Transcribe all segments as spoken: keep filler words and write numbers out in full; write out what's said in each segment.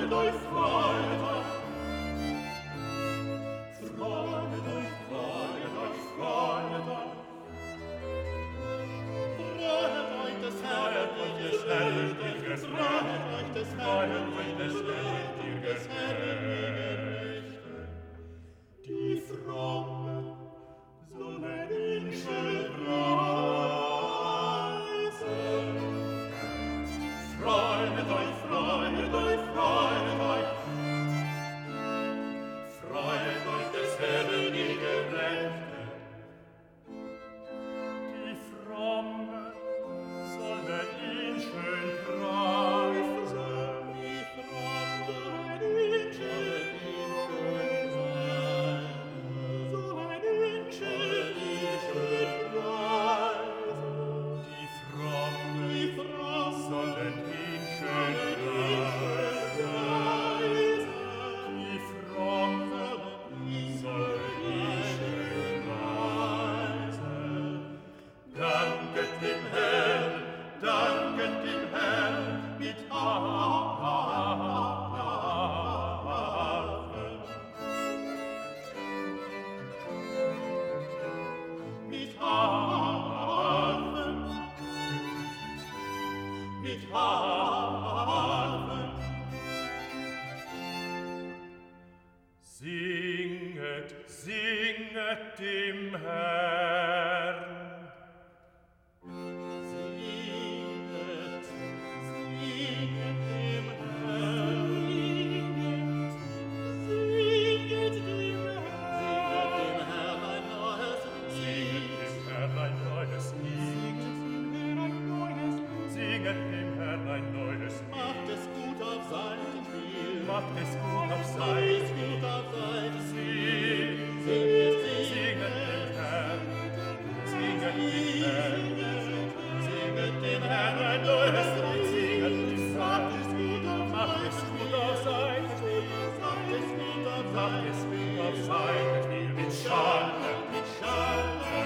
Freude euch, freut euch. Freut euch, freut euch, freut euch. Freut euch des Herrn, des Herrn, des Herrn, freut euch des Herrn, des Herrn, des Herrn. Die Fromme sollen ihn schön preisen. Freut euch, freut euch, freut euch. Freut euch des Herrn, die Gerechte. Die Fromme sollen ihn schön preisen. Die Fromme sollen ihn schön preisen. Sollen ihn schön, schön preisen. Die Fromme, die Fromme sollen ihn schön preisen. Die Fromme sollen ihn schön preisen. Danket dem Herrn, danket dem Herrn mit Harfen. Mit Harfen. Mit Harfen. Singet, singet dem Herrn. Singet, singet dem Herrn. Singet, singet dem Herrn. Singet dem Herrn ein neues Lied. Singet dem Herrn ein neues Lied. Macht es gut auf seinem Spiel. Macht es gut auf seinem Spiel. Singet, singet dem Herrn. Singet dem Herrn. Singet dem Herrn ein neues Lied. Singet dem Herrn. Macht es gut auf seinem Spiel. Macht es gut auf seinem Spiel. Mit Schale, mit Schale.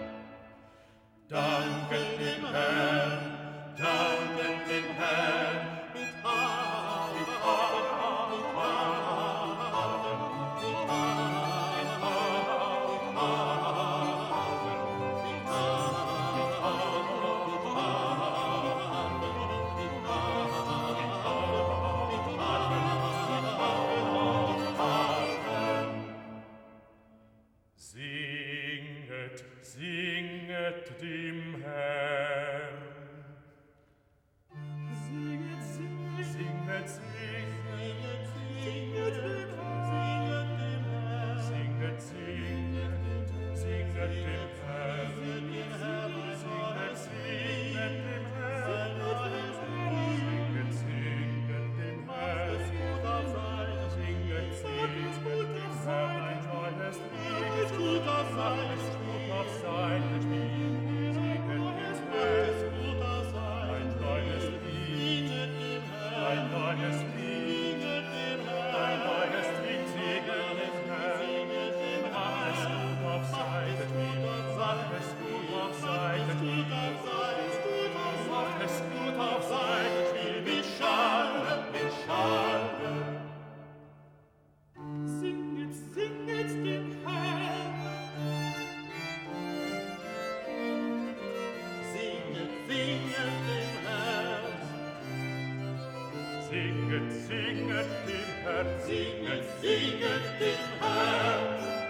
Danket dem Herrn. Danket dem Herrn mit Harfen, mit Harfen, mit Harfen, mit Harfen, mit Harfen, mit Harfen. Singet, singet dem Herrn. Singet, singet, singet, singet, singet dem Herrn. Singet, singet, singet dem Herrn. Singet, singet dem Herrn. Singet, singet dem Herrn. Singet, singet dem Herrn ein neues Lied. Macht es gut auf seinem Spiel. Singet dem Herrn ein neues Lied. Ein neues Lied, ein neues Lied, singet dem Herrn. Macht es gut auf seinem Spiel. Macht es gut auf seinem Spiel. Macht es gut auf seinem Spiel. Mit Schale, mit Schale. Singet, singet dem Herrn. Singet, singet dem Herrn. Singet, singet dem Herrn. Singet, singet dem Herrn.